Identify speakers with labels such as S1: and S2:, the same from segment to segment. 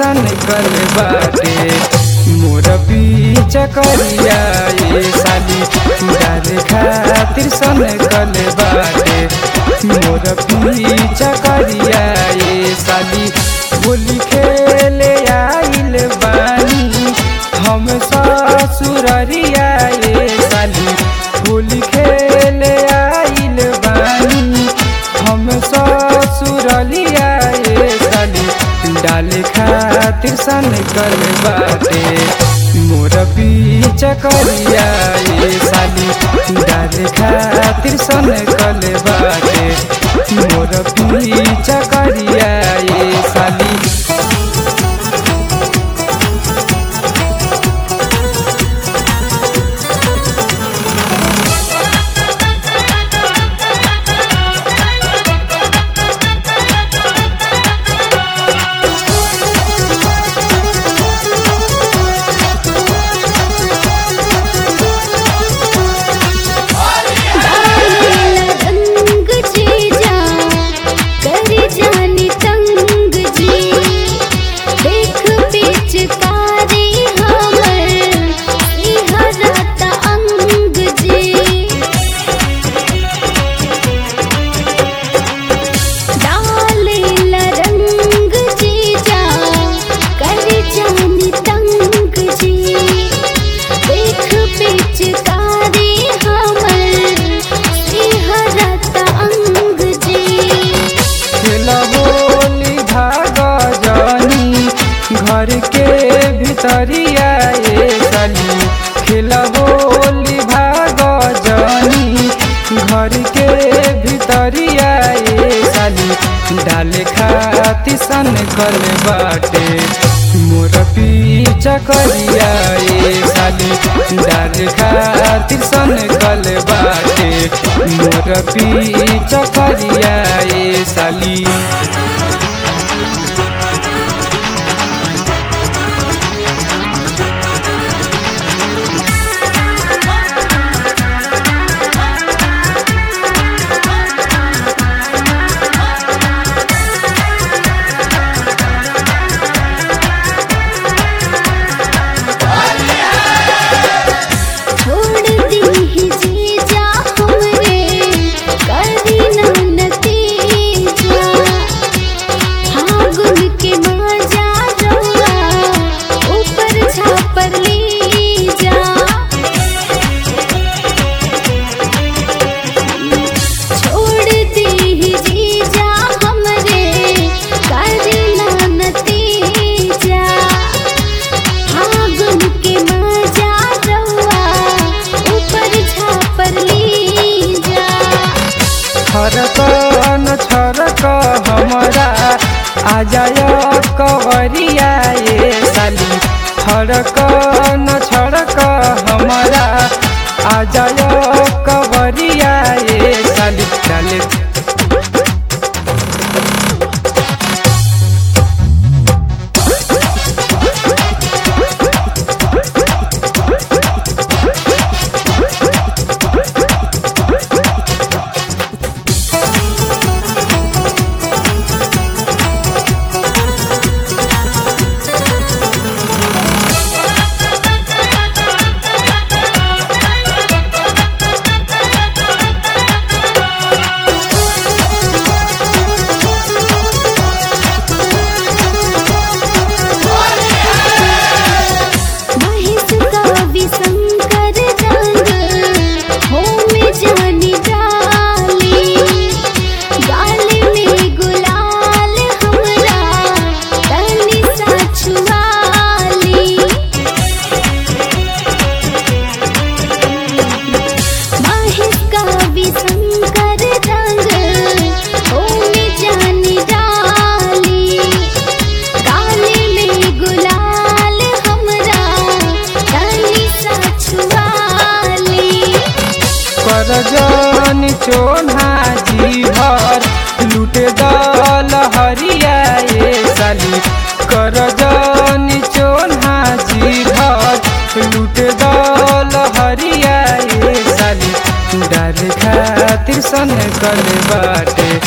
S1: सन कल बाटे मोर पीछा करिया ये साली डाले खातिर सन कल बाटे मोर पीछा करिया ये साली होली खेले आइल बानी हम ससुररिया ये साली होली खेले आइल बानी हम ससुरलिया ये साली डाले खातिर सन कल बाटे मोर पीछा करिया ये साली डाले खातिर सन कल बाटे मोर पीछा करिया ये साली। घर के भितरिया ये साली खेला होली भाग जानी घर के भितरिया ये साली डाले खातिर सन कल बाटे मोर पीछा करिया ये साली डाले खातिर सन कल बाटे मोर पीछा करिया ये साली। छरक हमारा आ जाय कवरिया ये साली छरक हमारा आ जाय कवरिया ये साली डाले जानी चोन्हा जी भर लूटे दल हरिया ये साली कर जानी चोन्हा जी भर लूटे दल हरिया ये साली डाले खातिर सन कल बाटे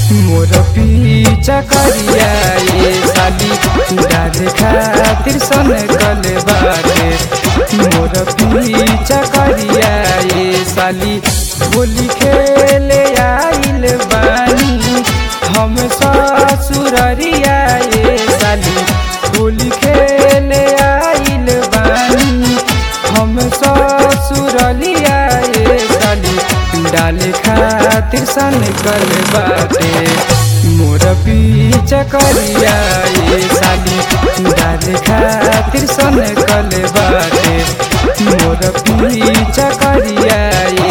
S1: मोर पीछा करिया ये साली डाले खातिर सन कल बाटे। मोर पीछा करिया ये साली होली खेले आइल बानी हम ससुररिया ये साली होली खेले आइल बानी हम ससुरलिया ये साली डाले खातिर सन कल बाटे। मोर पीछा करिया ये साली डाले खातिर सन कल बाटे। मोर पीछा करिया